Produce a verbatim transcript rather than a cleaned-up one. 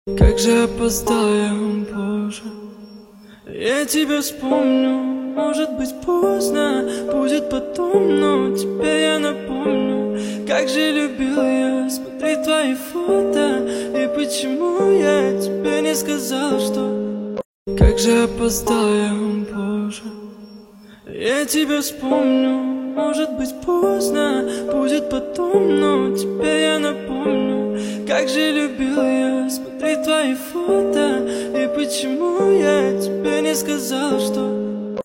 Как же опоздаем, Боже. Я тебя вспомню, может быть поздно, будет потом, но тебе я напомню. Как же любил я смотреть твои фото, и почему я тебе не сказал, что... Как же опоздаем, Боже. Я тебя вспомню, может быть поздно, будет потом, но тебе я напомню. Как же любил я смотреть твои фото, и почему я тебе не сказал, что...